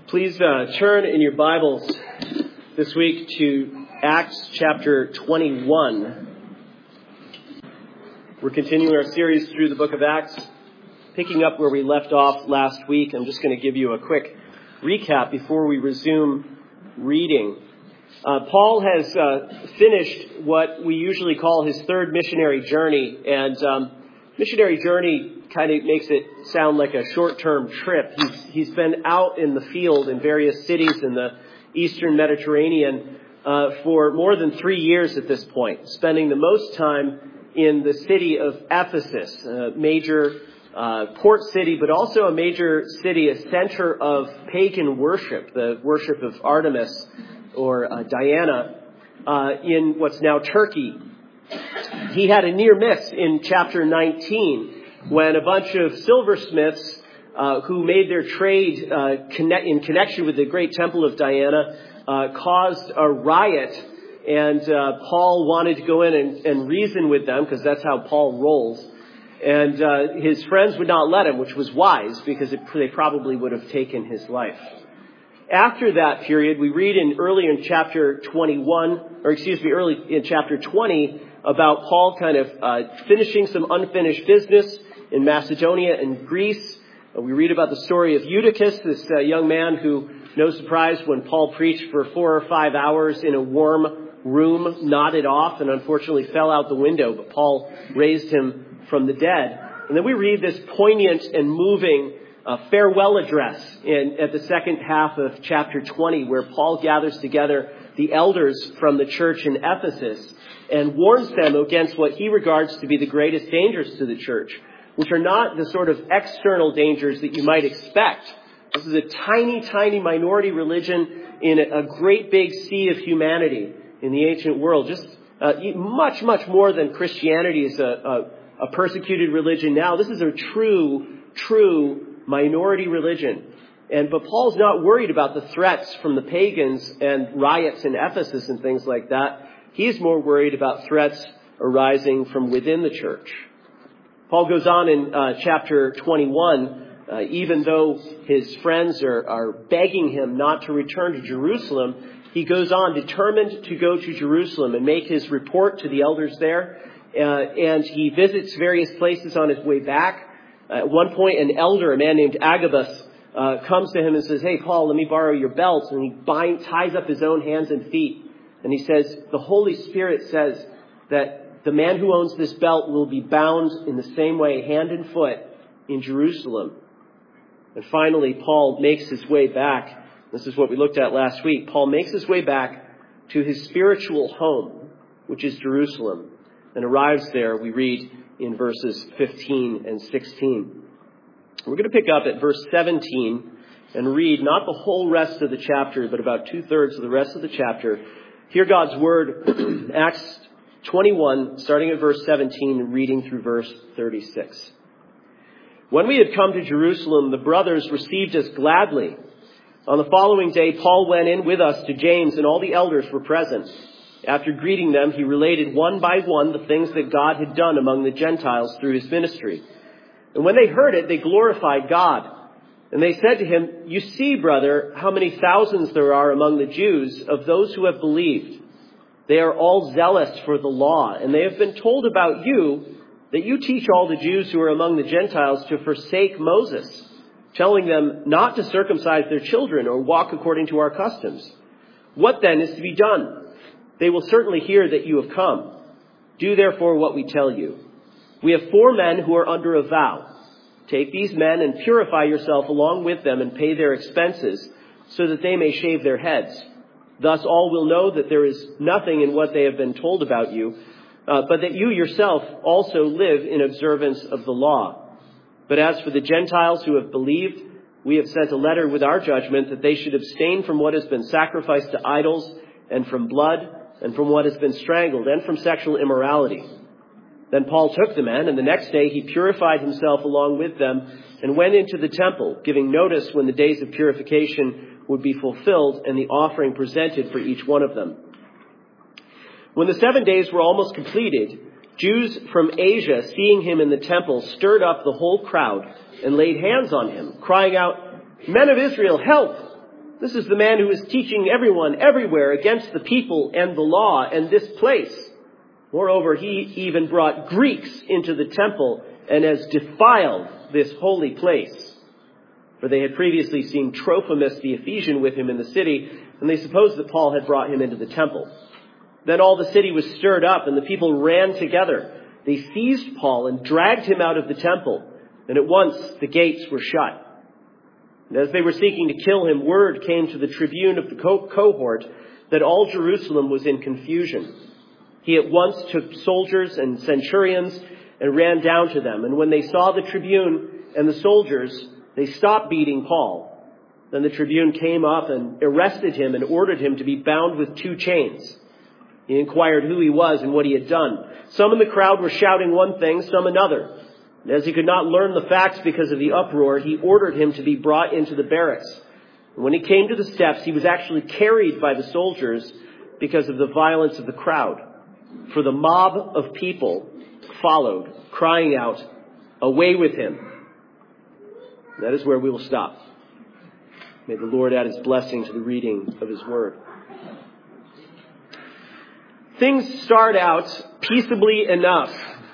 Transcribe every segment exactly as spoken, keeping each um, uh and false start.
Please uh, turn in your Bibles this week to Acts chapter twenty-one. We're continuing our series through the book of Acts, picking up where we left off last week. I'm just going to give you a quick recap before we resume reading. Uh, Paul has uh, finished what we usually call his third missionary journey, and um, missionary journey kind of makes it sound like a short-term trip. He's, he's been out in the field in various cities in the eastern Mediterranean uh, for more than three years at this point, spending the most time in the city of Ephesus, a major uh, port city, but also a major city, a center of pagan worship, the worship of Artemis or uh, Diana uh, in what's now Turkey. He had a near miss in chapter nineteen when a bunch of silversmiths uh, who made their trade uh, connect, in connection with the great temple of Diana uh, caused a riot, and uh, Paul wanted to go in and, and reason with them, because that's how Paul rolls. And uh, his friends would not let him, which was wise, because it, they probably would have taken his life. After that period, we read in early in chapter twenty-one, or excuse me, early in chapter twenty, about Paul kind of uh, finishing some unfinished business in Macedonia and Greece. Uh, we read about the story of Eutychus, this uh, young man who, no surprise, when Paul preached for four or five hours in a warm room, nodded off and unfortunately fell out the window, but Paul raised him from the dead. And then we read this poignant and moving uh, farewell address in, at the second half of chapter twenty, where Paul gathers together the elders from the church in Ephesus and warns them against what he regards to be the greatest dangers to the church, which are not the sort of external dangers that you might expect. This is a tiny, tiny minority religion in a great big sea of humanity in the ancient world. Just uh, much, much more than Christianity is a, a, a persecuted religion now. This is a true, true minority religion. And but Paul's not worried about the threats from the pagans and riots in Ephesus and things like that. He's more worried about threats arising from within the church. Paul goes on in uh, chapter twenty-one, uh, even though his friends are, are begging him not to return to Jerusalem, he goes on determined to go to Jerusalem and make his report to the elders there. Uh, and he visits various places on his way back. Uh, at one point, an elder, a man named Agabus, uh, comes to him and says, "Hey, Paul, let me borrow your belt." And he bind, ties up his own hands and feet. And he says, "The Holy Spirit says that the man who owns this belt will be bound in the same way, hand and foot, in Jerusalem." And finally, Paul makes his way back. This is what we looked at last week. Paul makes his way back to his spiritual home, which is Jerusalem, and arrives there, we read in verses fifteen and sixteen. We're going to pick up at verse seventeen and read not the whole rest of the chapter, but about two-thirds of the rest of the chapter. Hear God's word, Acts twenty-one, starting at verse seventeen, and reading through verse thirty-six. "When we had come to Jerusalem, the brothers received us gladly. On the following day, Paul went in with us to James, and all the elders were present. After greeting them, he related one by one the things that God had done among the Gentiles through his ministry. And when they heard it, they glorified God. And they said to him, 'You see, brother, how many thousands there are among the Jews of those who have believed. They are all zealous for the law, and they have been told about you that you teach all the Jews who are among the Gentiles to forsake Moses, telling them not to circumcise their children or walk according to our customs. What then is to be done? They will certainly hear that you have come. Do therefore what we tell you. We have four men who are under a vow. Take these men and purify yourself along with them and pay their expenses, so that they may shave their heads. Thus all will know that there is nothing in what they have been told about you, uh, but that you yourself also live in observance of the law. But as for the Gentiles who have believed, we have sent a letter with our judgment that they should abstain from what has been sacrificed to idols, and from blood, and from what has been strangled, and from sexual immorality.' Then Paul took the men, and the next day he purified himself along with them and went into the temple, giving notice when the days of purification would be fulfilled and the offering presented for each one of them. When the seven days were almost completed, Jews from Asia, seeing him in the temple, stirred up the whole crowd and laid hands on him, crying out, 'Men of Israel, help! This is the man who is teaching everyone everywhere against the people and the law and this place. Moreover, he even brought Greeks into the temple and has defiled this holy place. For they had previously seen Trophimus the Ephesian with him in the city, and they supposed that Paul had brought him into the temple. Then all the city was stirred up, and the people ran together. They seized Paul and dragged him out of the temple, and at once the gates were shut. And as they were seeking to kill him, word came to the tribune of the co- cohort that all Jerusalem was in confusion. He at once took soldiers and centurions and ran down to them. And when they saw the tribune and the soldiers, they stopped beating Paul. Then the tribune came up and arrested him and ordered him to be bound with two chains. He inquired who he was and what he had done. Some in the crowd were shouting one thing, some another. And as he could not learn the facts because of the uproar, he ordered him to be brought into the barracks. And when he came to the steps, he was actually carried by the soldiers because of the violence of the crowd. For the mob of people followed, crying out, "Away with him!" That is where we will stop. May the Lord add his blessing to the reading of his word. Things start out peaceably enough.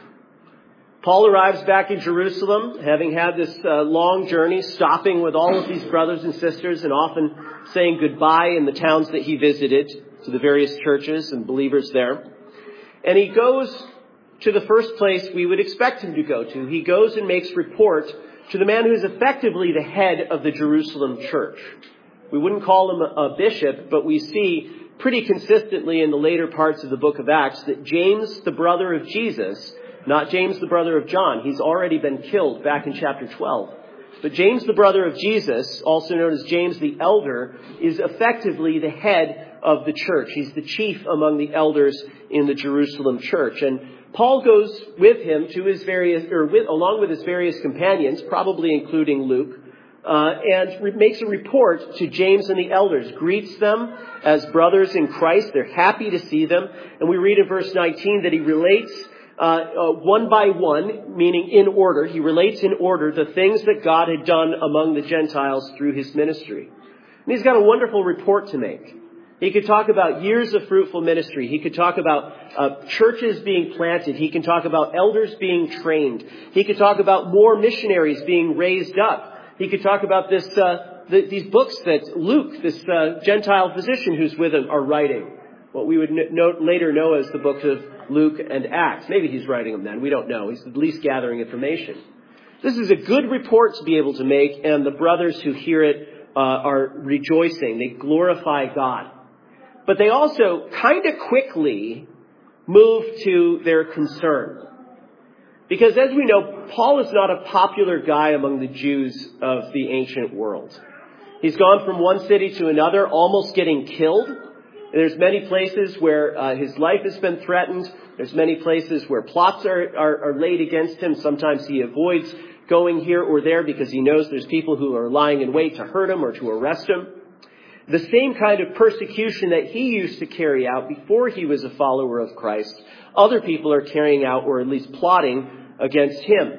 Paul arrives back in Jerusalem, having had this uh, long journey, stopping with all of these brothers and sisters and often saying goodbye in the towns that he visited to the various churches and believers there. And he goes to the first place we would expect him to go to. He goes and makes report to the man who is effectively the head of the Jerusalem church. We wouldn't call him a, a bishop, but we see pretty consistently in the later parts of the book of Acts that James, the brother of Jesus, not James, the brother of John, he's already been killed back in chapter twelve. But James, the brother of Jesus, also known as James the elder, is effectively the head of the church. He's the chief among the elders in the Jerusalem church. And Paul goes with him to his various, or with, along with his various companions, probably including Luke, uh, and re- makes a report to James and the elders, greets them as brothers in Christ. They're happy to see them. And we read in verse nineteen that he relates uh, uh, one by one, meaning in order. He relates in order the things that God had done among the Gentiles through his ministry. And he's got a wonderful report to make. He could talk about years of fruitful ministry. He could talk about uh, churches being planted. He can talk about elders being trained. He could talk about more missionaries being raised up. He could talk about this uh, the, these books that Luke, this uh, Gentile physician who's with him, are writing. What we would no, later know as the books of Luke and Acts. Maybe he's writing them then. We don't know. He's at least gathering information. This is a good report to be able to make, and the brothers who hear it uh, are rejoicing. They glorify God. But they also kind of quickly move to their concern. Because as we know, Paul is not a popular guy among the Jews of the ancient world. He's gone from one city to another, almost getting killed. There's many places where uh, his life has been threatened. There's many places where plots are, are, are laid against him. Sometimes he avoids going here or there because he knows there's people who are lying in wait to hurt him or to arrest him. The same kind of persecution that he used to carry out before he was a follower of Christ, other people are carrying out or at least plotting against him.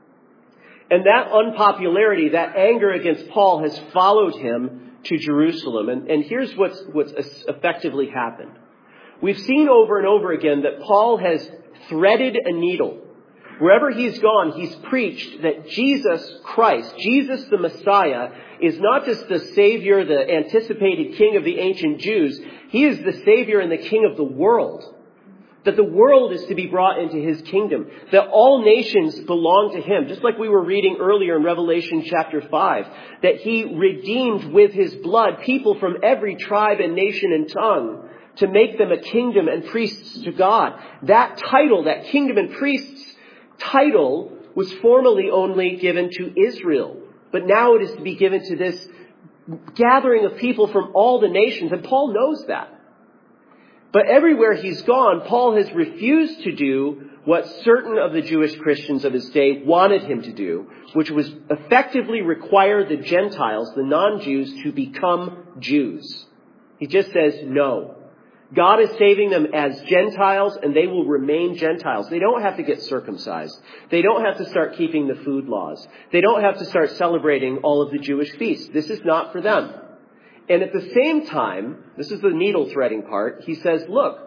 And that unpopularity, that anger against Paul has followed him to Jerusalem. And, and here's what's, what's effectively happened. We've seen over and over again that Paul has threaded a needle. Wherever he's gone, he's preached that Jesus Christ, Jesus the Messiah, is not just the Savior, the anticipated King of the ancient Jews. He is the Savior and the King of the world. That the world is to be brought into his kingdom. That all nations belong to him. Just like we were reading earlier in Revelation chapter five. That he redeemed with his blood people from every tribe and nation and tongue to make them a kingdom and priests to God. That title, that kingdom and priests title, was formerly only given to Israel. But now it is to be given to this gathering of people from all the nations. And Paul knows that. But everywhere he's gone, Paul has refused to do what certain of the Jewish Christians of his day wanted him to do, which was effectively require the Gentiles, the non-Jews, to become Jews. He just says no. God is saving them as Gentiles, and they will remain Gentiles. They don't have to get circumcised. They don't have to start keeping the food laws. They don't have to start celebrating all of the Jewish feasts. This is not for them. And at the same time, this is the needle threading part, he says, look,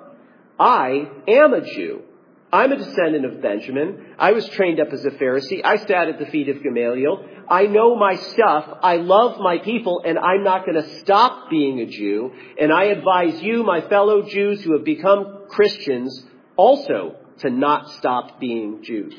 I am a Jew. I'm a descendant of Benjamin. I was trained up as a Pharisee. I sat at the feet of Gamaliel. I know my stuff. I love my people, and I'm not going to stop being a Jew. And I advise you, my fellow Jews who have become Christians, also to not stop being Jews.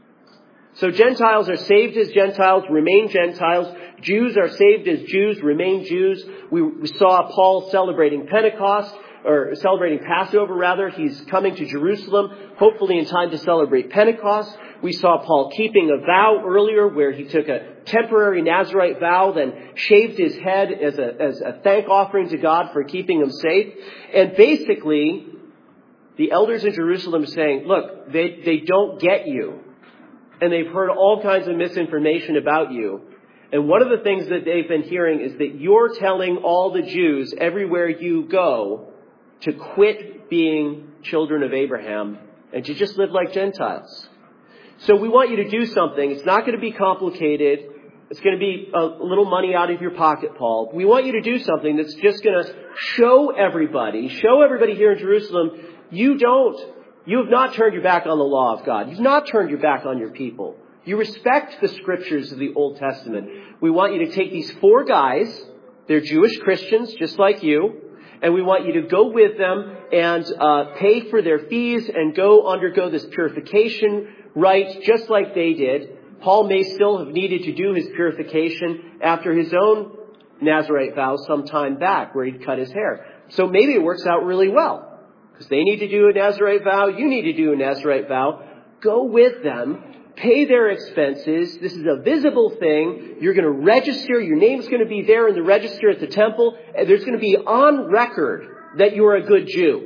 So Gentiles are saved as Gentiles, remain Gentiles. Jews are saved as Jews, remain Jews. We, we saw Paul celebrating Pentecost, or celebrating Passover rather. He's coming to Jerusalem, hopefully in time to celebrate Pentecost. We saw Paul keeping a vow earlier where he took a temporary Nazirite vow, then shaved his head as a, as a thank offering to God for keeping him safe. And basically, the elders in Jerusalem are saying, look, they, they don't get you. And they've heard all kinds of misinformation about you. And one of the things that they've been hearing is that you're telling all the Jews everywhere you go to quit being children of Abraham and to just live like Gentiles. So we want you to do something. It's not going to be complicated. It's going to be a little money out of your pocket, Paul. We want you to do something that's just going to show everybody, show everybody here in Jerusalem, you don't, you have not turned your back on the law of God. You've not turned your back on your people. You respect the scriptures of the Old Testament. We want you to take these four guys, they're Jewish Christians just like you, and we want you to go with them and uh, pay for their fees and go undergo this purification rite just like they did. Paul may still have needed to do his purification after his own Nazirite vow some time back where he'd cut his hair. So maybe it works out really well because they need to do a Nazirite vow. You need to do a Nazirite vow. Go with them. Pay their expenses. This is a visible thing. You're going to register. Your name's going to be there in the register at the temple. And there's going to be on record that you're a good Jew.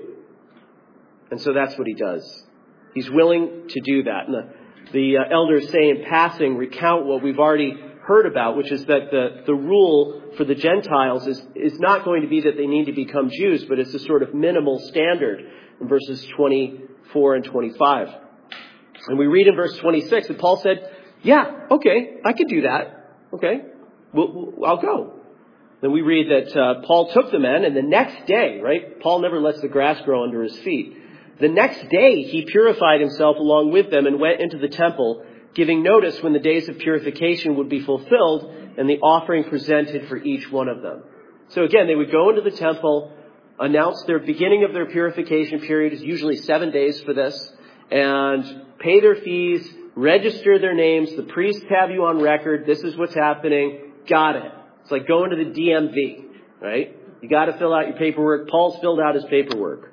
And so that's what he does. He's willing to do that. And the, the uh, elders say in passing, recount what we've already heard about, which is that the, the rule for the Gentiles is, is not going to be that they need to become Jews, but it's a sort of minimal standard in verses twenty-four and twenty-five. And we read in verse twenty-six that Paul said, yeah, okay, I could do that. Okay, we'll, we'll, I'll go. Then we read that uh, Paul took the men, and the next day, right, Paul never lets the grass grow under his feet. The next day he purified himself along with them and went into the temple, giving notice when the days of purification would be fulfilled and the offering presented for each one of them. So again, they would go into the temple, announce their beginning of their purification period is usually seven days for this, and pay their fees, register their names. The priests have you on record. This is what's happening. Got it. It's like going to the D M V, right? You got to fill out your paperwork. Paul's filled out his paperwork.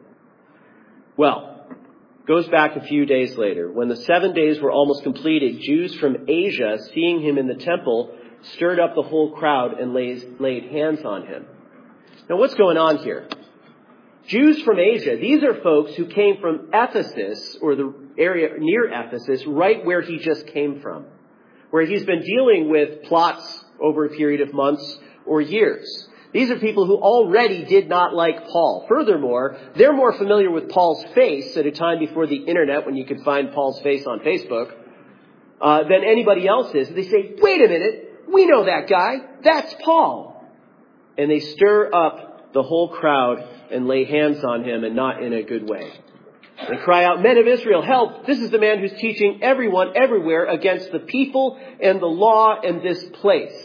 Well, goes back a few days later. When the seven days were almost completed, Jews from Asia, seeing him in the temple, stirred up the whole crowd and laid, laid hands on him. Now, what's going on here? Jews from Asia, these are folks who came from Ephesus, or the area near Ephesus, right where he just came from, where he's been dealing with plots over a period of months or years. These are people who already did not like Paul. Furthermore, they're more familiar with Paul's face at a time before the internet, when you could find Paul's face on Facebook, uh, than anybody else is. They say, wait a minute, we know that guy. That's Paul. And they stir up the whole crowd and lay hands on him, and not in a good way. They cry out, men of Israel, help! This is the man who's teaching everyone everywhere against the people and the law and this place.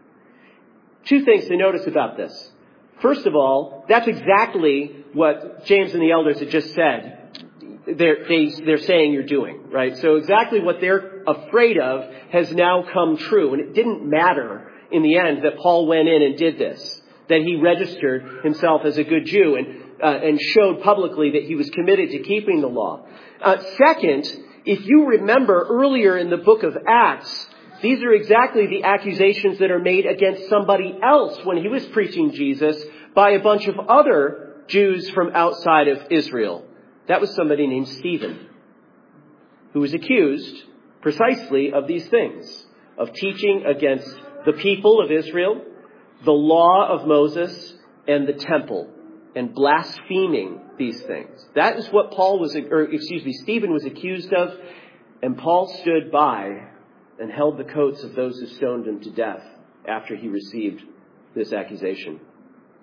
Two things to notice about this. First of all, that's exactly what James and the elders had just said. They're, they, they're saying you're doing, right? So exactly what they're afraid of has now come true. And it didn't matter in the end that Paul went in and did this, that he registered himself as a good Jew and, uh, and showed publicly that he was committed to keeping the law. Uh, second, if you remember earlier in the book of Acts, these are exactly the accusations that are made against somebody else when he was preaching Jesus by a bunch of other Jews from outside of Israel. That was somebody named Stephen, who was accused precisely of these things, of teaching against the people of Israel, the law of Moses, and the temple, and blaspheming these things. That is what Paul was, or excuse me, Stephen was accused of, and Paul stood by and held the coats of those who stoned him to death after he received this accusation.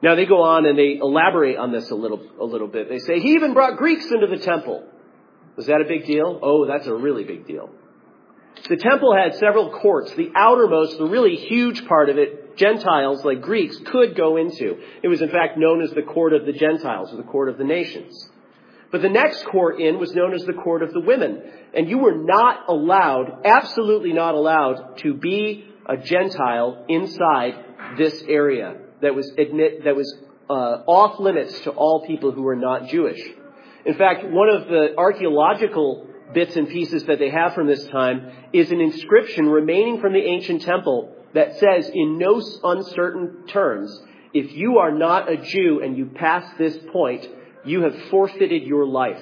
Now they go on and they elaborate on this a little, a little bit. They say, he even brought Greeks into the temple. Was that a big deal? Oh, that's a really big deal. The temple had several courts. The outermost, the really huge part of it, Gentiles like Greeks could go into. It was in fact known as the court of the Gentiles, or the court of the nations. But the next court in was known as the court of the women. And you were not allowed, absolutely not allowed, to be a Gentile inside this area that was admit, that was uh, off limits to all people who were not Jewish. In fact, one of the archaeological bits and pieces that they have from this time is an inscription remaining from the ancient temple that says in no uncertain terms, if you are not a Jew and you pass this point, you have forfeited your life.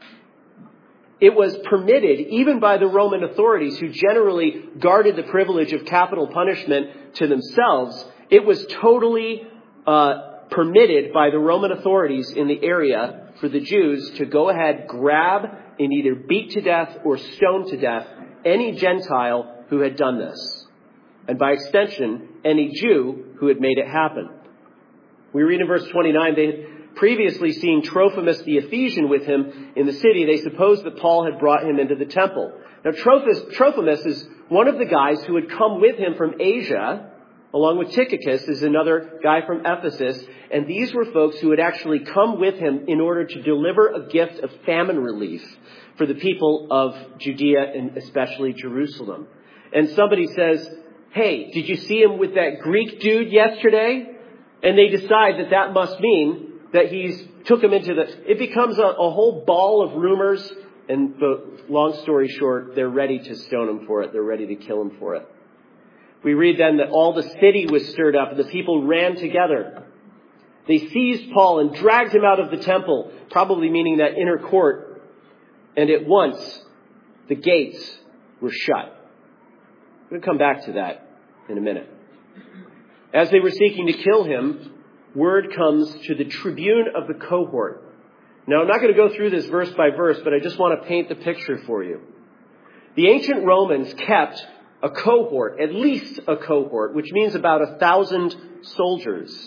It was permitted, even by the Roman authorities, who generally guarded the privilege of capital punishment to themselves. It was totally uh, permitted by the Roman authorities in the area for the Jews to go ahead, grab, and either beat to death or stone to death any Gentile who had done this. And by extension, any Jew who had made it happen. We read in verse twenty-nine, they had previously seen Trophimus the Ephesian with him in the city. They supposed that Paul had brought him into the temple. Now, Trophimus, Trophimus is one of the guys who had come with him from Asia, along with Tychicus is another guy from Ephesus. And these were folks who had actually come with him in order to deliver a gift of famine relief for the people of Judea and especially Jerusalem. And somebody says, hey, did you see him with that Greek dude yesterday? And they decide that that must mean that he's took him into the... It becomes a, a whole ball of rumors. And the long story short, they're ready to stone him for it. They're ready to kill him for it. We read then that all the city was stirred up and the people ran together. They seized Paul and dragged him out of the temple, probably meaning that inner court. And at once, the gates were shut. I'm going to come back to that in a minute. As they were seeking to kill him, word comes to the tribune of the cohort. Now, I'm not going to go through this verse by verse, but I just want to paint the picture for you. The ancient Romans kept a cohort, at least a cohort, which means about a thousand soldiers,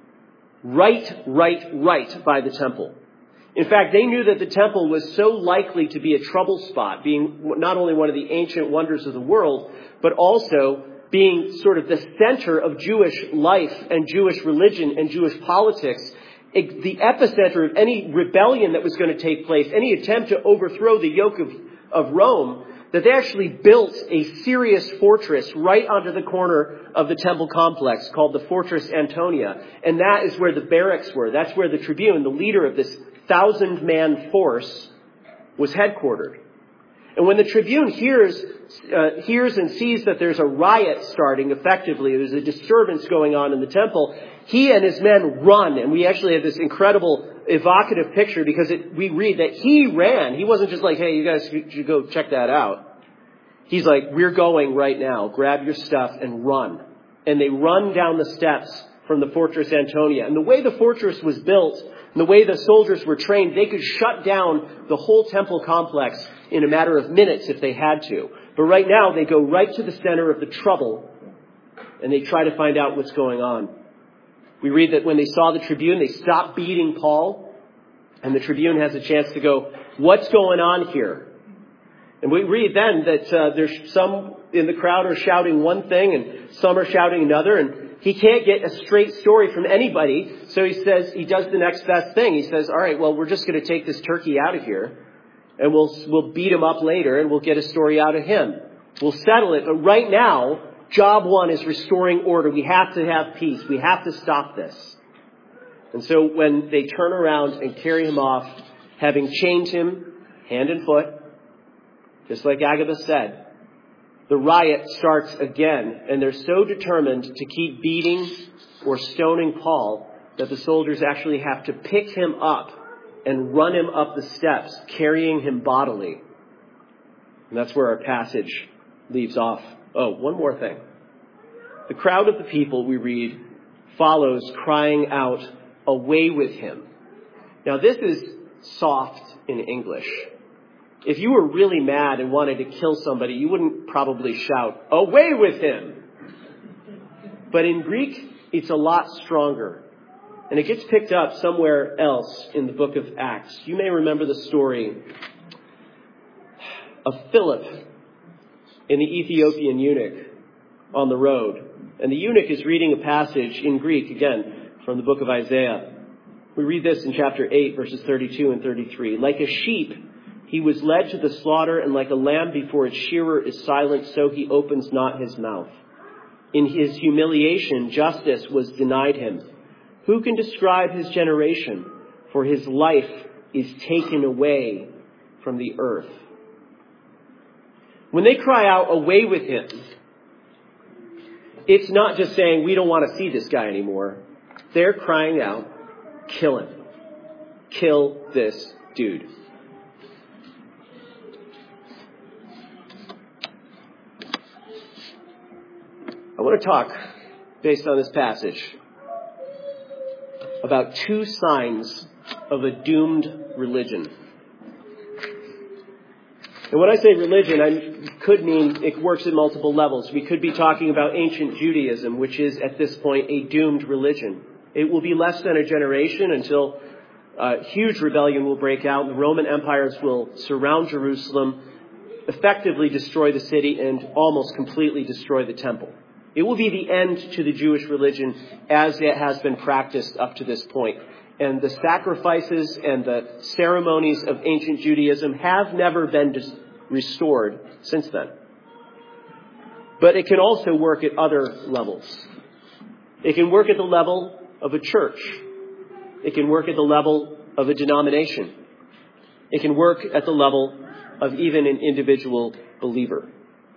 right, right, right by the temple. In fact, they knew that the temple was so likely to be a trouble spot, being not only one of the ancient wonders of the world, but also being sort of the center of Jewish life and Jewish religion and Jewish politics, the epicenter of any rebellion that was going to take place, any attempt to overthrow the yoke of, of Rome, that they actually built a serious fortress right onto the corner of the temple complex called the Fortress Antonia. And that is where the barracks were. That's where the tribune, the leader of this thousand-man force, was headquartered. And when the tribune hears uh, hears and sees that there's a riot starting effectively, there's a disturbance going on in the temple, he and his men run. And we actually have this incredible evocative picture because it, we read that he ran. He wasn't just like, hey, you guys should go check that out. He's like, we're going right now. Grab your stuff and run. And they run down the steps from the Fortress Antonia. And the way the fortress was built, and the way the soldiers were trained, they could shut down the whole temple complex in a matter of minutes if they had to. But right now, they go right to the center of the trouble, and they try to find out what's going on. We read that when they saw the tribune, they stopped beating Paul, and the tribune has a chance to go, what's going on here? And we read then that uh, there's some in the crowd are shouting one thing, and some are shouting another, and he can't get a straight story from anybody, so he says, he does the next best thing. He says, all right, well, we're just going to take this turkey out of here, and we'll we'll beat him up later, and we'll get a story out of him. We'll settle it. But right now, job one is restoring order. We have to have peace. We have to stop this. And so when they turn around and carry him off, having chained him hand and foot, just like Agabus said, the riot starts again, and they're so determined to keep beating or stoning Paul that the soldiers actually have to pick him up and run him up the steps, carrying him bodily. And that's where our passage leaves off. Oh, one more thing. The crowd of the people, we read, follows, crying out, away with him. Now, this is soft in English. If you were really mad and wanted to kill somebody, you wouldn't probably shout, away with him. But in Greek, it's a lot stronger. And it gets picked up somewhere else in the book of Acts. You may remember the story of Philip and the Ethiopian eunuch on the road. And the eunuch is reading a passage in Greek, again, from the book of Isaiah. We read this in chapter eight, verses thirty-two and thirty-three. Like a sheep, he was led to the slaughter, and like a lamb before its shearer is silent, so he opens not his mouth. In his humiliation, justice was denied him. Who can describe his generation? For his life is taken away from the earth. When they cry out, away with him, it's not just saying, we don't want to see this guy anymore. They're crying out, kill him. Kill this dude. I want to talk, based on this passage, about two signs of a doomed religion. And when I say religion, I could mean it works at multiple levels. We could be talking about ancient Judaism, which is at this point a doomed religion. It will be less than a generation until a huge rebellion will break out. The Roman empires will surround Jerusalem, effectively destroy the city, and almost completely destroy the temple. It will be the end to the Jewish religion as it has been practiced up to this point. And the sacrifices and the ceremonies of ancient Judaism have never been dis- restored since then. But it can also work at other levels. It can work at the level of a church. It can work at the level of a denomination. It can work at the level of even an individual believer.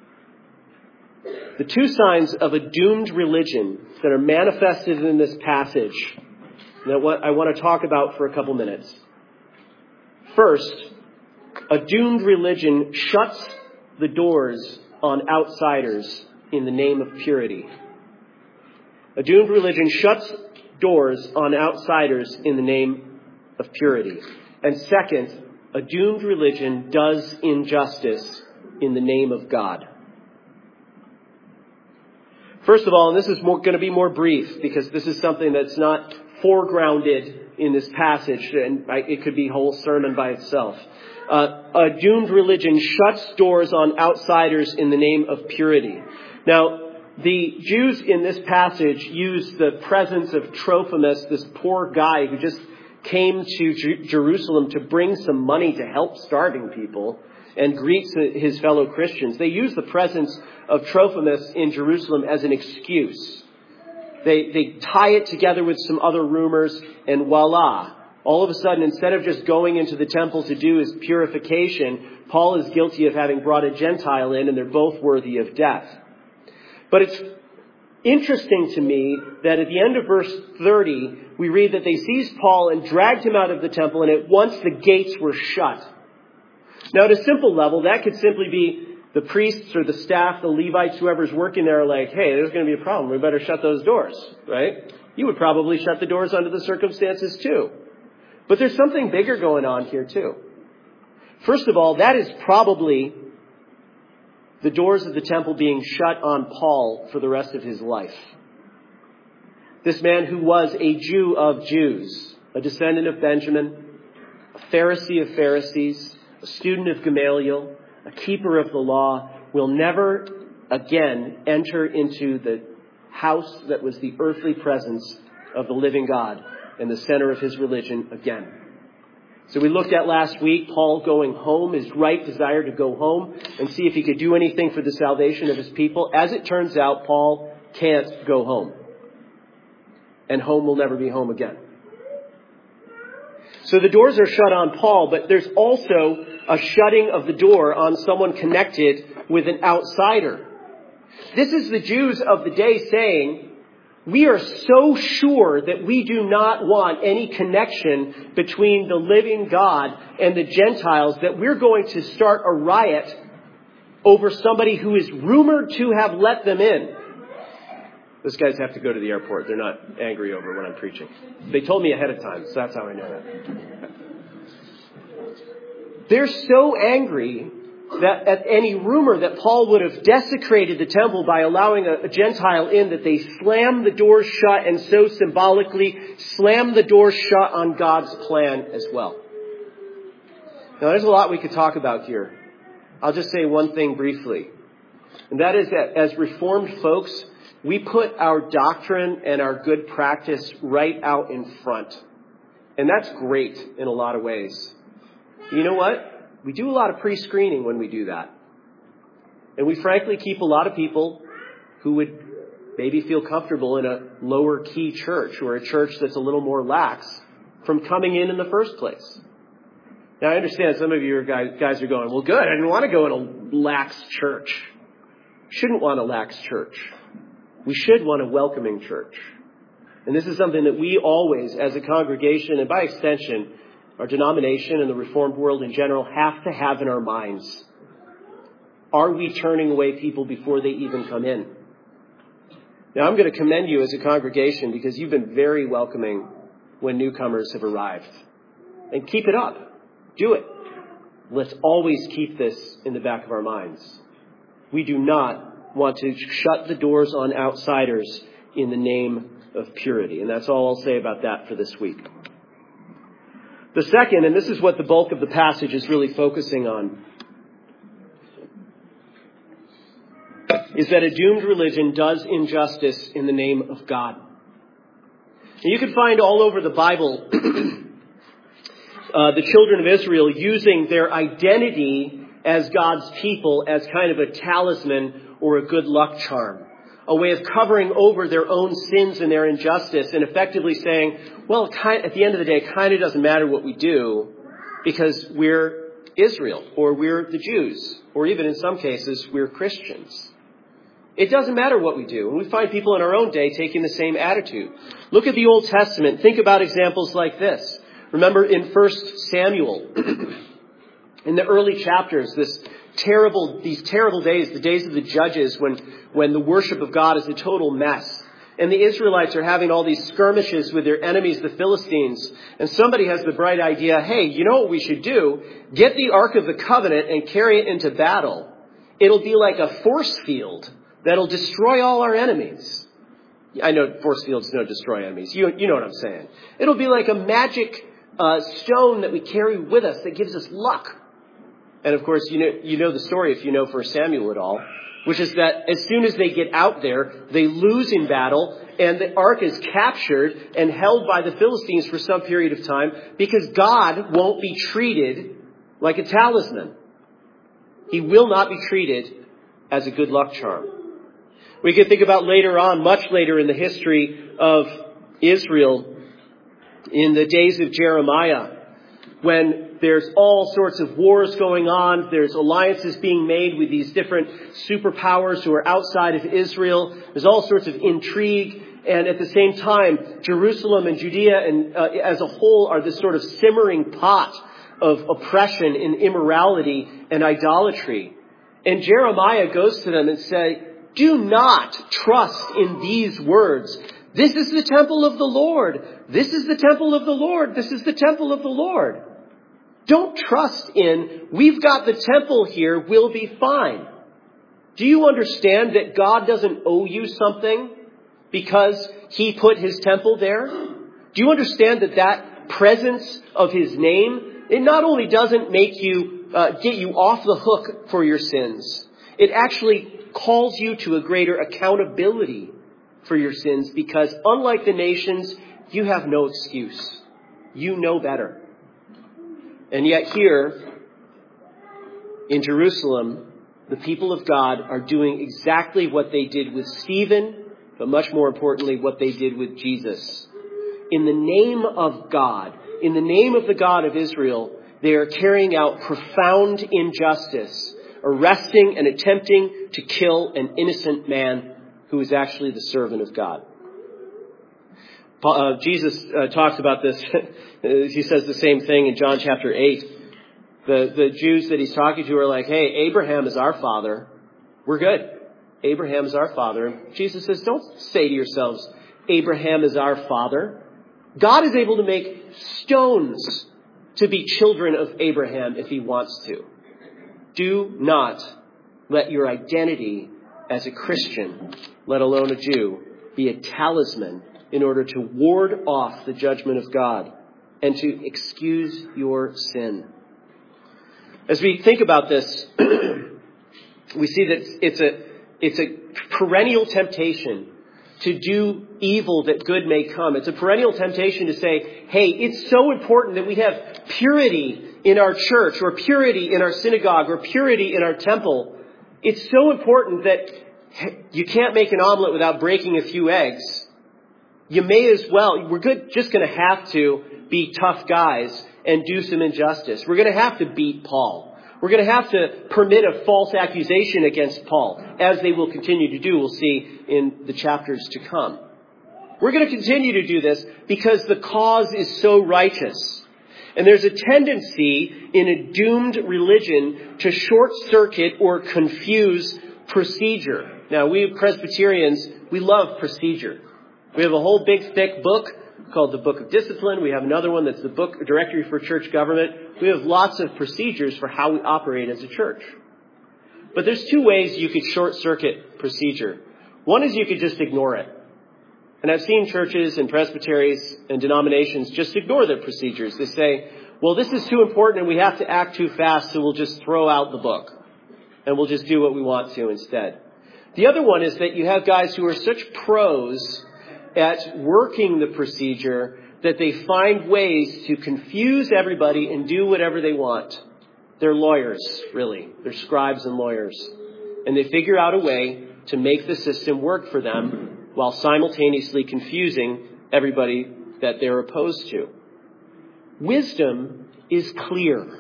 The two signs of a doomed religion that are manifested in this passage that what I want to talk about for a couple minutes. First, a doomed religion shuts the doors on outsiders in the name of purity. A doomed religion shuts doors on outsiders in the name of purity. And second, a doomed religion does injustice in the name of God. First of all, and this is more, going to be more brief because this is something that's not foregrounded in this passage, and it could be a whole sermon by itself. Uh, a doomed religion shuts doors on outsiders in the name of purity. Now, the Jews in this passage use the presence of Trophimus, this poor guy who just came to Jer- Jerusalem to bring some money to help starving people, and greets his fellow Christians. They use the presence of Trophimus in Jerusalem as an excuse. They, they tie it together with some other rumors, and voila. All of a sudden, instead of just going into the temple to do his purification, Paul is guilty of having brought a Gentile in, and they're both worthy of death. But it's interesting to me that at the end of verse thirty, we read that they seized Paul and dragged him out of the temple, and at once the gates were shut. Now, at a simple level, that could simply be the priests or the staff, the Levites, whoever's working there are like, hey, there's going to be a problem. We better shut those doors, right? You would probably shut the doors under the circumstances too. But there's something bigger going on here too. First of all, that is probably the doors of the temple being shut on Paul for the rest of his life. This man who was a Jew of Jews, a descendant of Benjamin, a Pharisee of Pharisees, a student of Gamaliel, a keeper of the law, will never again enter into the house that was the earthly presence of the living God and the center of his religion again. So we looked at last week, Paul going home, his right desire to go home and see if he could do anything for the salvation of his people. As it turns out, Paul can't go home. And home will never be home again. So the doors are shut on Paul, but there's also a shutting of the door on someone connected with an outsider. This is the Jews of the day saying, we are so sure that we do not want any connection between the living God and the Gentiles that we're going to start a riot over somebody who is rumored to have let them in. Those guys have to go to the airport. They're not angry over what I'm preaching. They told me ahead of time, so that's how I know that. They're so angry that at any rumor that Paul would have desecrated the temple by allowing a, a Gentile in, that they slam the doors shut and so symbolically slam the doors shut on God's plan as well. Now, there's a lot we could talk about here. I'll just say one thing briefly. And that is that as Reformed folks, we put our doctrine and our good practice right out in front. And that's great in a lot of ways. You know what? We do a lot of pre-screening when we do that. And we frankly keep a lot of people who would maybe feel comfortable in a lower key church or a church that's a little more lax from coming in in the first place. Now, I understand some of you guys, guys are going, well, good, I didn't want to go in a lax church. Shouldn't want a lax church. We should want a welcoming church. And this is something that we always, as a congregation, and by extension, our denomination and the Reformed world in general, have to have in our minds. Are we turning away people before they even come in? Now, I'm going to commend you as a congregation because you've been very welcoming when newcomers have arrived. And keep it up. Do it. Let's always keep this in the back of our minds. We do not want to shut the doors on outsiders in the name of purity. And that's all I'll say about that for this week. The second, and this is what the bulk of the passage is really focusing on, is that a doomed religion does injustice in the name of God. And you can find all over the Bible uh, the children of Israel using their identity as God's people as kind of a talisman or a good luck charm. A way of covering over their own sins and their injustice and effectively saying, well, at the end of the day, it kind of doesn't matter what we do because we're Israel or we're the Jews or even in some cases, we're Christians. It doesn't matter what we do. And we find people in our own day taking the same attitude. Look at the Old Testament. Think about examples like this. Remember in First Samuel, in the early chapters, this terrible, these terrible days, the days of the judges when, when the worship of God is a total mess. And the Israelites are having all these skirmishes with their enemies, the Philistines. And somebody has the bright idea, hey, you know what we should do? Get the Ark of the Covenant and carry it into battle. It'll be like a force field that'll destroy all our enemies. I know force fields don't destroy enemies. You, you know what I'm saying. It'll be like a magic uh, stone that we carry with us that gives us luck. And of course, you know, you know the story if you know First Samuel at all, which is that as soon as they get out there, they lose in battle and the ark is captured and held by the Philistines for some period of time because God won't be treated like a talisman. He will not be treated as a good luck charm. We can think about later on, much later in the history of Israel, in the days of Jeremiah, when there's all sorts of wars going on, there's alliances being made with these different superpowers who are outside of Israel. There's all sorts of intrigue. And at the same time, Jerusalem and Judea and uh, as a whole are this sort of simmering pot of oppression and immorality and idolatry. And Jeremiah goes to them and says, do not trust in these words. This is the temple of the Lord. This is the temple of the Lord. This is the temple of the Lord. Don't trust in, we've got the temple here, we'll be fine. Do you understand that God doesn't owe you something because he put his temple there? Do you understand that that presence of his name, it not only doesn't make you, uh, get you off the hook for your sins, it actually calls you to a greater accountability for your sins because unlike the nations, you have no excuse. You know better. And yet here in Jerusalem, the people of God are doing exactly what they did with Stephen, but much more importantly, what they did with Jesus. In the name of God, in the name of the God of Israel, they are carrying out profound injustice, arresting and attempting to kill an innocent man who is actually the servant of God. Uh, Jesus uh, talks about this. He says the same thing in John chapter eight. The, the Jews that he's talking to are like, hey, Abraham is our father. We're good. Abraham is our father. And Jesus says, don't say to yourselves, Abraham is our father. God is able to make stones to be children of Abraham if he wants to. Do not let your identity as a Christian, let alone a Jew, be a talisman in order to ward off the judgment of God and to excuse your sin. As we think about this, we see that it's a, it's a perennial temptation to do evil that good may come. It's a perennial temptation to say, hey, it's so important that we have purity in our church or purity in our synagogue or purity in our temple. It's so important that you can't make an omelet without breaking a few eggs. You may as well, we're good, just going to have to be tough guys and do some injustice. We're going to have to beat Paul. We're going to have to permit a false accusation against Paul, as they will continue to do, we'll see in the chapters to come. We're going to continue to do this because the cause is so righteous. And there's a tendency in a doomed religion to short-circuit or confuse procedure. Now, we Presbyterians, we love procedure. We have a whole big, thick book called the Book of Discipline. We have another one that's the Book Directory for Church Government. We have lots of procedures for how we operate as a church. But there's two ways you could short-circuit procedure. One is you could just ignore it. And I've seen churches and presbyteries and denominations just ignore their procedures. They say, well, this is too important and we have to act too fast, so we'll just throw out the book. And we'll just do what we want to instead. The other one is that you have guys who are such pros at working the procedure that they find ways to confuse everybody and do whatever they want. They're lawyers, really. They're scribes and lawyers. And they figure out a way to make the system work for them while simultaneously confusing everybody that they're opposed to. Wisdom is clear.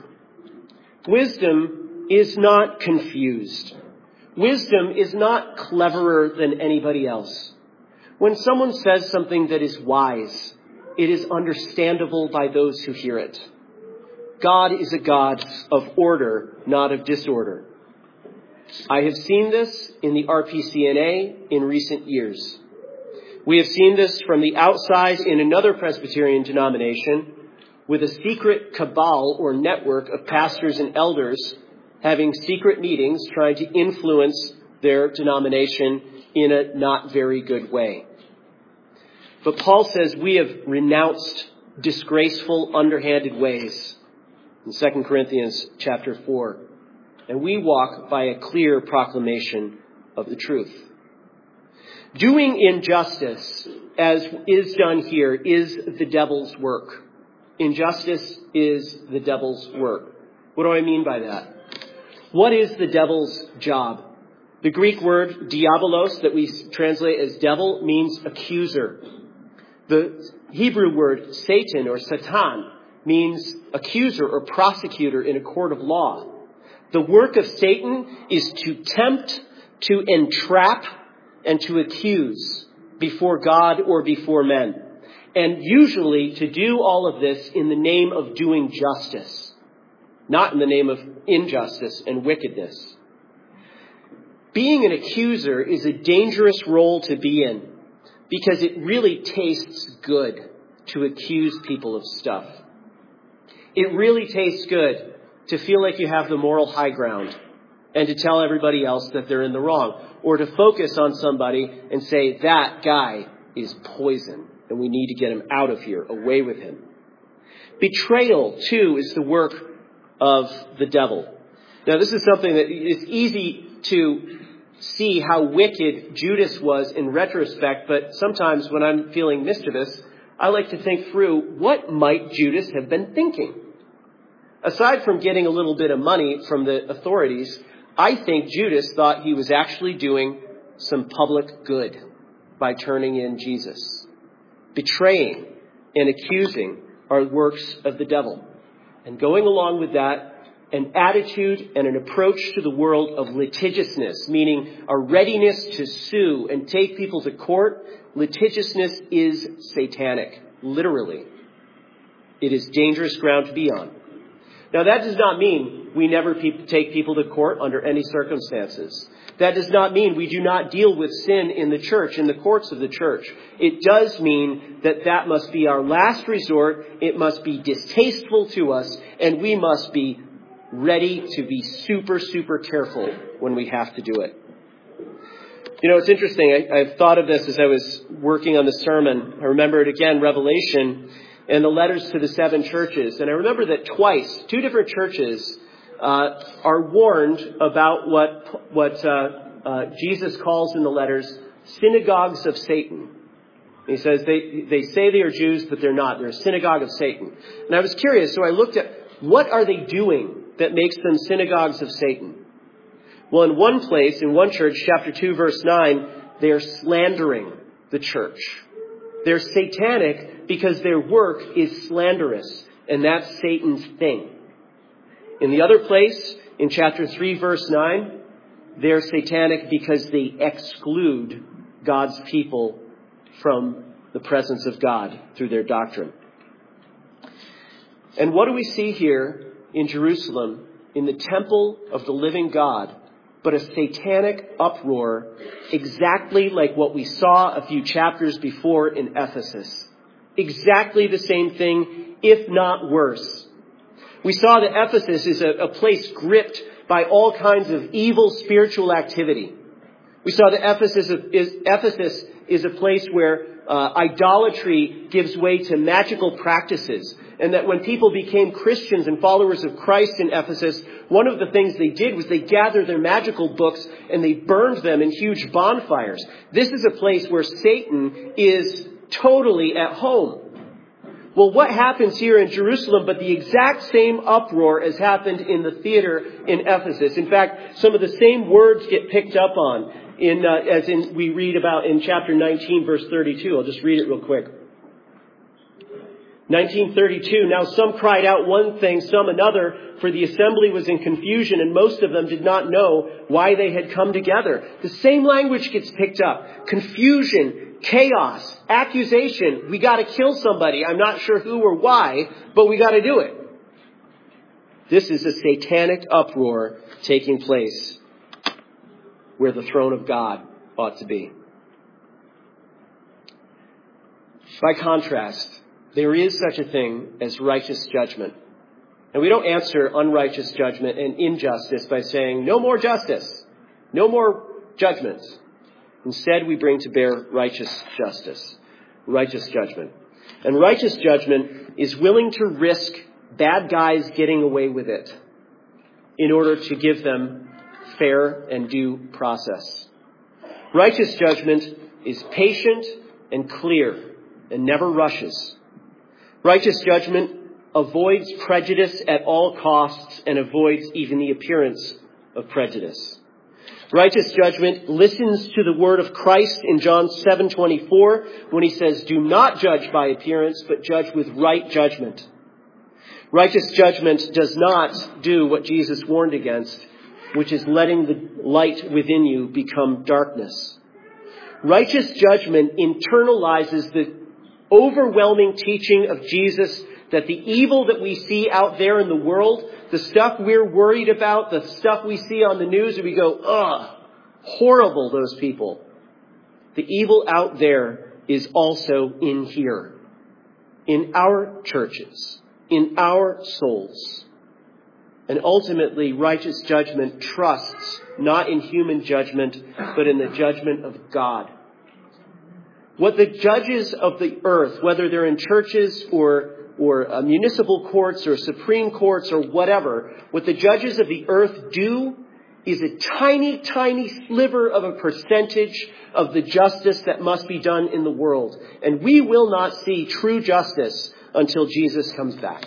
Wisdom is not confused. Wisdom is not cleverer than anybody else. When someone says something that is wise, it is understandable by those who hear it. God is a God of order, not of disorder. I have seen this in the R P C N A in recent years. We have seen this from the outside in another Presbyterian denomination with a secret cabal or network of pastors and elders having secret meetings trying to influence their denomination in a not very good way. But Paul says we have renounced disgraceful, underhanded ways in Second Corinthians chapter four. And we walk by a clear proclamation of the truth. Doing injustice, as is done here, is the devil's work. Injustice is the devil's work. What do I mean by that? What is the devil's job? The Greek word diabolos that we translate as devil means accuser. The Hebrew word Satan or Satan means accuser or prosecutor in a court of law. The work of Satan is to tempt, to entrap, and to accuse before God or before men. And usually to do all of this in the name of doing justice, not in the name of injustice and wickedness. Being an accuser is a dangerous role to be in because it really tastes good to accuse people of stuff. It really tastes good to feel like you have the moral high ground and to tell everybody else that they're in the wrong, or to focus on somebody and say, that guy is poison and we need to get him out of here, away with him. Betrayal, too, is the work of the devil. Now, this is something that it's easy to see how wicked Judas was in retrospect, but sometimes when I'm feeling mischievous, I like to think through, what might Judas have been thinking? Aside from getting a little bit of money from the authorities, I think Judas thought he was actually doing some public good by turning in Jesus. Betraying and accusing are works of the devil. And going along with that, an attitude and an approach to the world of litigiousness, meaning a readiness to sue and take people to court. Litigiousness is satanic, literally. It is dangerous ground to be on. Now, that does not mean we never pe- take people to court under any circumstances. That does not mean we do not deal with sin in the church, in the courts of the church. It does mean that that must be our last resort. It must be distasteful to us, and we must be ready to be super, super careful when we have to do it. You know, it's interesting. I, I've thought of this as I was working on the sermon. I remembered again Revelation and the letters to the seven churches. And I remember that twice, two different churches uh, are warned about what what uh, uh, Jesus calls in the letters synagogues of Satan. He says they they say they are Jews, but they're not. They're a synagogue of Satan. And I was curious, so I looked at what are they doing that makes them synagogues of Satan? Well, in one place, in one church, chapter two, verse nine, they are slandering the church. They're satanic because their work is slanderous, and that's Satan's thing. In the other place, in chapter three, verse nine, they're satanic because they exclude God's people from the presence of God through their doctrine. And what do we see here in Jerusalem, in the temple of the living God, but a satanic uproar, exactly like what we saw a few chapters before in Ephesus. Exactly the same thing, if not worse. We saw that Ephesus is a, a place gripped by all kinds of evil spiritual activity. We saw that Ephesus is, Ephesus is a place where uh, idolatry gives way to magical practices. And that when people became Christians and followers of Christ in Ephesus, one of the things they did was they gathered their magical books and they burned them in huge bonfires. This is a place where Satan is totally at home. Well, what happens here in Jerusalem but the exact same uproar as happened in the theater in Ephesus? In fact, some of the same words get picked up on in uh, as in we read about in chapter nineteen, verse thirty-two. I'll just read it real quick. nineteen thirty-two, now some cried out one thing, some another, for the assembly was in confusion, and most of them did not know why they had come together. The same language gets picked up. Confusion, chaos, accusation. We got to kill somebody. I'm not sure who or why, but we got to do it. This is a satanic uproar taking place where the throne of God ought to be. By contrast, there is such a thing as righteous judgment. And we don't answer unrighteous judgment and injustice by saying, no more justice, no more judgments. Instead, we bring to bear righteous justice, righteous judgment. And righteous judgment is willing to risk bad guys getting away with it in order to give them fair and due process. Righteous judgment is patient and clear and never rushes. Righteous judgment avoids prejudice at all costs and avoids even the appearance of prejudice. Righteous judgment listens to the word of Christ in John seven twenty-four when he says, do not judge by appearance, but judge with right judgment. Righteous judgment does not do what Jesus warned against, which is letting the light within you become darkness. Righteous judgment internalizes the overwhelming teaching of Jesus that the evil that we see out there in the world, the stuff we're worried about, the stuff we see on the news, and we go, ugh, horrible, those people. The evil out there is also in here, in our churches, in our souls. And ultimately, righteous judgment trusts not in human judgment, but in the judgment of God. What the judges of the earth, whether they're in churches or or uh, municipal courts or supreme courts or whatever, what the judges of the earth do is a tiny, tiny sliver of a percentage of the justice that must be done in the world. And we will not see true justice until Jesus comes back.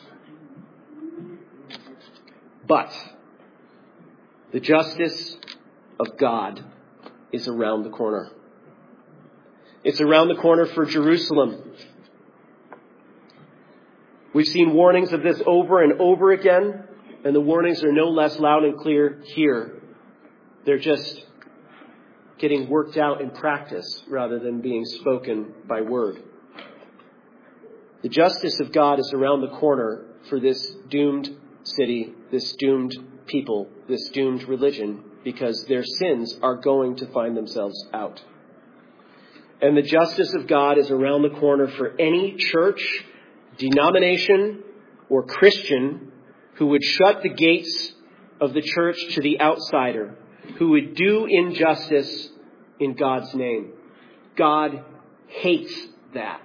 But the justice of God is around the corner. It's around the corner for Jerusalem. We've seen warnings of this over and over again, and the warnings are no less loud and clear here. They're just getting worked out in practice rather than being spoken by word. The justice of God is around the corner for this doomed city, this doomed people, this doomed religion, because their sins are going to find themselves out. And the justice of God is around the corner for any church, denomination, or Christian who would shut the gates of the church to the outsider, who would do injustice in God's name. God hates that.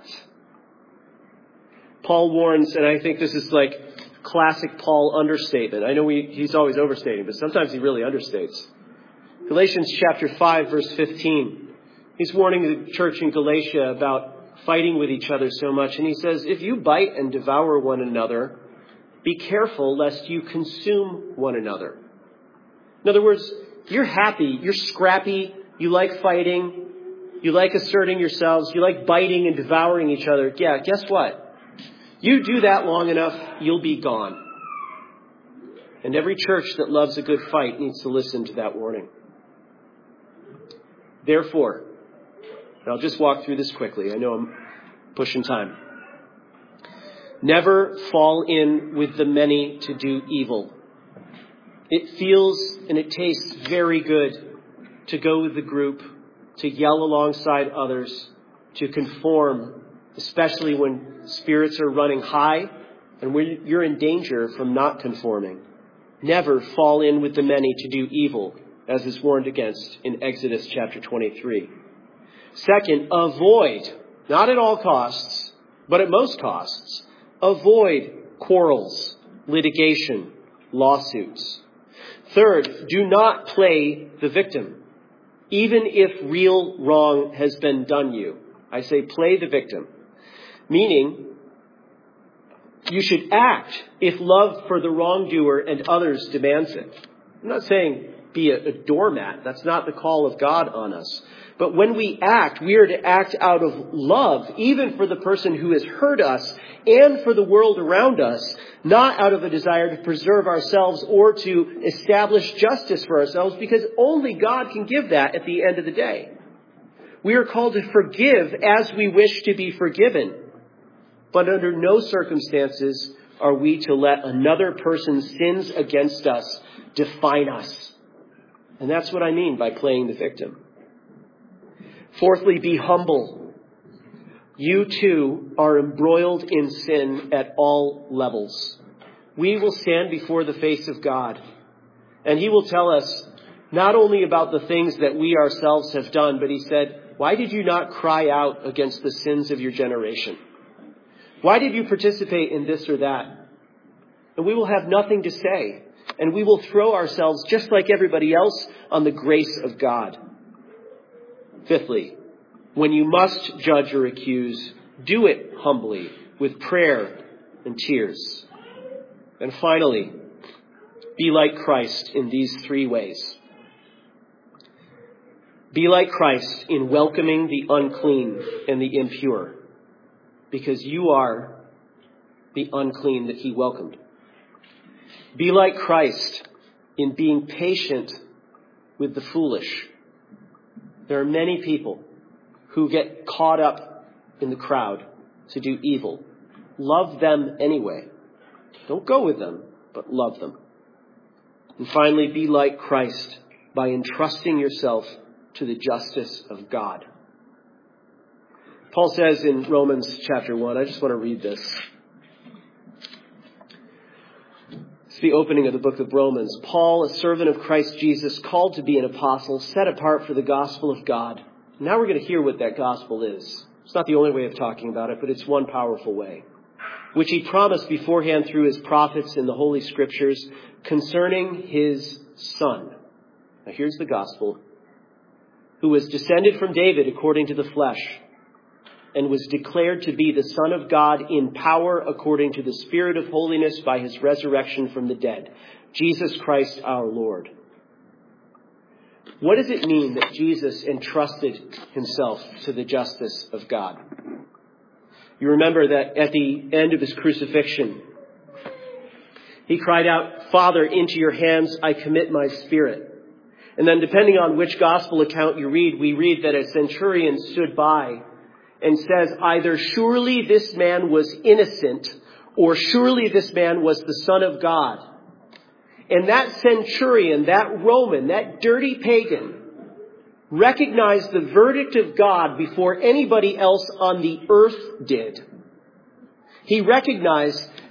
Paul warns, and I think this is like classic Paul understatement. I know we, he's always overstating, but sometimes he really understates. Galatians chapter five, verse fifteen. He's warning the church in Galatia about fighting with each other so much. And he says, if you bite and devour one another, be careful lest you consume one another. In other words, you're happy, you're scrappy, you like fighting, you like asserting yourselves, you like biting and devouring each other. Yeah, guess what? You do that long enough, you'll be gone. And every church that loves a good fight needs to listen to that warning. Therefore, and I'll just walk through this quickly. I know I'm pushing time. Never fall in with the many to do evil. It feels and it tastes very good to go with the group, to yell alongside others, to conform, especially when spirits are running high and when you're in danger from not conforming. Never fall in with the many to do evil, as is warned against in Exodus chapter twenty-three. Second, avoid, not at all costs, but at most costs, avoid quarrels, litigation, lawsuits. Third, do not play the victim, even if real wrong has been done you. I say play the victim, meaning you should act if love for the wrongdoer and others demands it. I'm not saying be a, a doormat. That's not the call of God on us. But when we act, we are to act out of love, even for the person who has hurt us and for the world around us, not out of a desire to preserve ourselves or to establish justice for ourselves, because only God can give that at the end of the day. We are called to forgive as we wish to be forgiven, but under no circumstances are we to let another person's sins against us define us. And that's what I mean by playing the victim. Fourthly, be humble. You too are embroiled in sin at all levels. We will stand before the face of God, and he will tell us not only about the things that we ourselves have done, but he said, why did you not cry out against the sins of your generation? Why did you participate in this or that? And we will have nothing to say, and we will throw ourselves, just like everybody else, on the grace of God. Fifthly, when you must judge or accuse, do it humbly with prayer and tears. And finally, be like Christ in these three ways. Be like Christ in welcoming the unclean and the impure, because you are the unclean that he welcomed. Be like Christ in being patient with the foolish. There are many people who get caught up in the crowd to do evil. Love them anyway. Don't go with them, but love them. And finally, be like Christ by entrusting yourself to the justice of God. Paul says in Romans chapter one, I just want to read this. It's the opening of the book of Romans. Paul, a servant of Christ Jesus, called to be an apostle, set apart for the gospel of God. Now we're going to hear what that gospel is. It's not the only way of talking about it, but it's one powerful way, which he promised beforehand through his prophets in the Holy Scriptures concerning his Son. Now here's the gospel. Who was descended from David according to the flesh, and was declared to be the Son of God in power according to the Spirit of holiness by his resurrection from the dead, Jesus Christ our Lord. What does it mean that Jesus entrusted himself to the justice of God? You remember that at the end of his crucifixion, he cried out, Father, into your hands I commit my spirit. And then depending on which gospel account you read, we read that a centurion stood by and says, either surely this man was innocent, or surely this man was the Son of God. And that centurion, that Roman, that dirty pagan, recognized the verdict of God before anybody else on the earth did. He recognized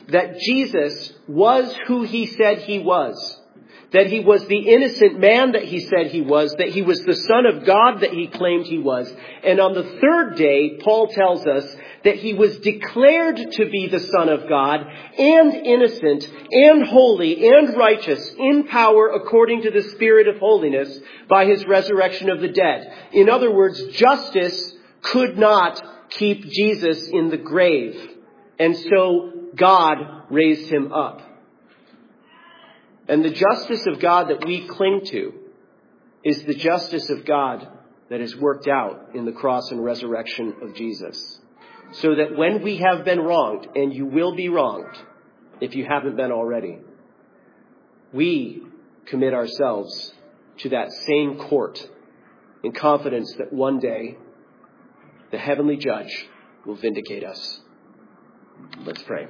that Jesus was who he said he was, that he was the innocent man that he said he was, that he was the Son of God that he claimed he was. And on the third day, Paul tells us that he was declared to be the Son of God and innocent and holy and righteous in power according to the Spirit of holiness by his resurrection of the dead. In other words, justice could not keep Jesus in the grave. And so God raised him up. And the justice of God that we cling to is the justice of God that is worked out in the cross and resurrection of Jesus. So that when we have been wronged, and you will be wronged if you haven't been already, we commit ourselves to that same court in confidence that one day the heavenly judge will vindicate us. Let's pray.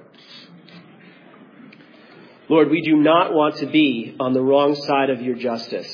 Lord, we do not want to be on the wrong side of your justice.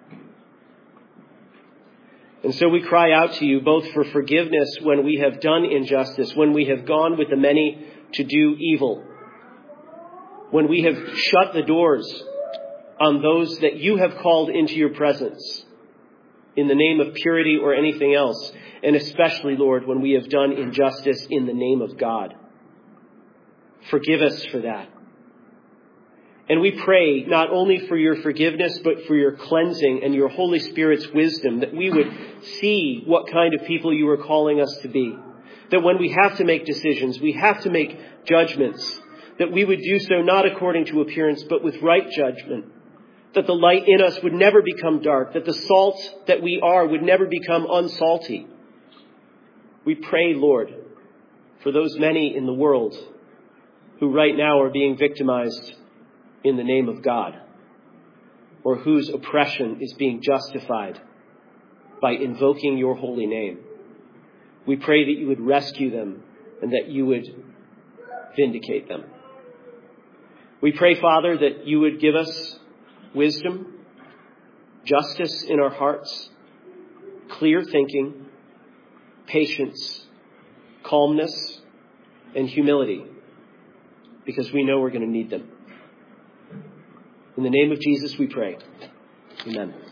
And so we cry out to you both for forgiveness when we have done injustice, when we have gone with the many to do evil, when we have shut the doors on those that you have called into your presence in the name of purity or anything else, and especially, Lord, when we have done injustice in the name of God. Forgive us for that. And we pray not only for your forgiveness, but for your cleansing and your Holy Spirit's wisdom, that we would see what kind of people you are calling us to be. That when we have to make decisions, we have to make judgments, that we would do so not according to appearance, but with right judgment. That the light in us would never become dark, that the salt that we are would never become unsalty. We pray, Lord, for those many in the world who right now are being victimized in the name of God, or whose oppression is being justified by invoking your holy name. We pray that you would rescue them and that you would vindicate them. We pray, Father, that you would give us wisdom, justice in our hearts, clear thinking, patience, calmness, and humility, because we know we're going to need them. In the name of Jesus we pray. Amen.